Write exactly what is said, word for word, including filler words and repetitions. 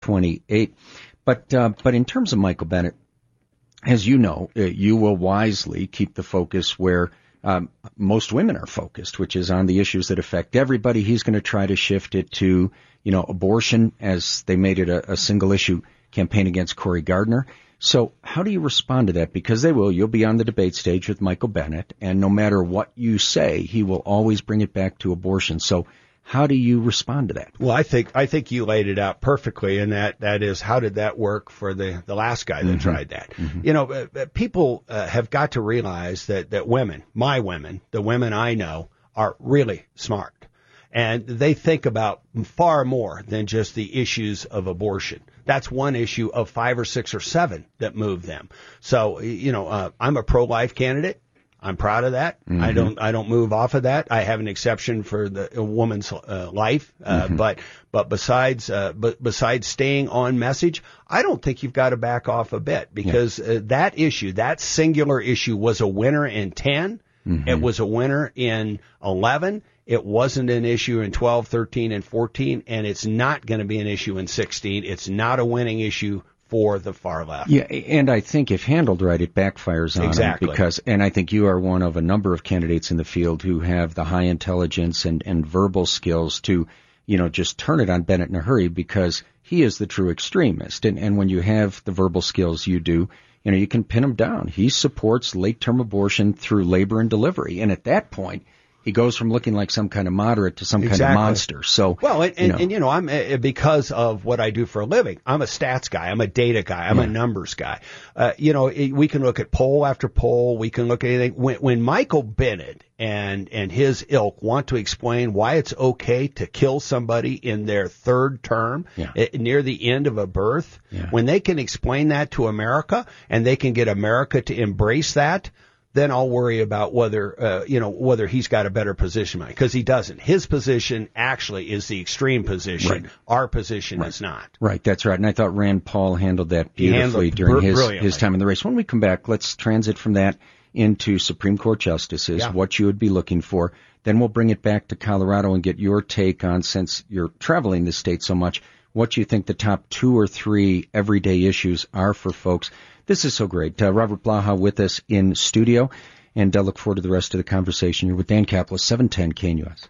twenty-eight. But uh, but in terms of Michael Bennet, as you know, uh, you will wisely keep the focus where um, most women are focused, which is on the issues that affect everybody. He's going to try to shift it to, you know, abortion, as they made it a, a single issue campaign against Cory Gardner. So how do you respond to that? Because they will. You'll be on the debate stage with Michael Bennet, and no matter what you say, he will always bring it back to abortion. So how do you respond to that? Well, I think I think you laid it out perfectly, and that, that is, how did that work for the, the last guy that mm-hmm. tried that? Mm-hmm. You know, uh, people uh, have got to realize that, that women, my women, the women I know, are really smart. And they think about far more than just the issues of abortion. That's one issue of five or six or seven that move them. So, you know, uh, I'm a pro-life candidate. I'm proud of that. Mm-hmm. I don't, I don't move off of that. I have an exception for the a woman's uh, life. Uh, mm-hmm. but, but besides, uh, but besides staying on message, I don't think you've got to back off a bit, because yeah. uh, that issue, that singular issue, was a winner in ten. Mm-hmm. It was a winner in eleven. It wasn't an issue in twelve, thirteen, and fourteen, and it's not going to be an issue in sixteen. It's not a winning issue for the far left. Yeah, and I think if handled right, it backfires on exactly. them, because, and I think you are one of a number of candidates in the field who have the high intelligence and, and verbal skills to, you know, just turn it on Bennet in a hurry, because he is the true extremist. And, and when you have the verbal skills you do, you know, you can pin him down. He supports late-term abortion through labor and delivery. And at that point, he goes from looking like some kind of moderate to some exactly. kind of monster. So, well, and, you know. and, and you know, I'm uh, because of what I do for a living. I'm a stats guy. I'm a data guy. I'm yeah. a numbers guy. Uh, you know, it, we can look at poll after poll. We can look at anything. When, when Michael Bennet and and his ilk want to explain why it's okay to kill somebody in their third term yeah. uh, near the end of a birth, yeah. when they can explain that to America and they can get America to embrace that, then I'll worry about whether, uh, you know, whether he's got a better position, because he doesn't. His position actually is the extreme position. Right. Our position right. is not. Right, that's right. And I thought Rand Paul handled that beautifully handled during br- his, his time in the race. When we come back, let's transit from that into Supreme Court justices, yeah. what you would be looking for. Then we'll bring it back to Colorado and get your take on, since you're traveling the state so much, what you think the top two or three everyday issues are for folks. This is so great. Uh, Robert Blaha with us in studio, and uh, look forward to the rest of the conversation. You're with Dan Caplis, seven ten K N U S.